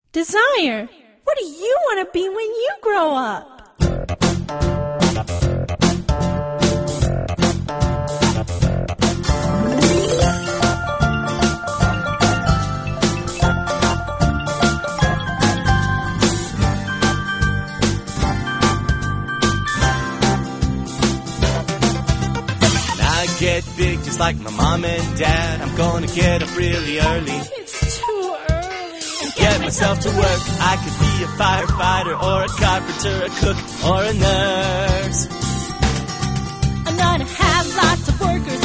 Desire, what do you want to be when you grow up? Get big just like my mom and dad. I'm gonna get up really early. It's too early. Get myself to work. I could be a firefighter or a carpenter, a cook or a nurse. I'm gonna have lots of workers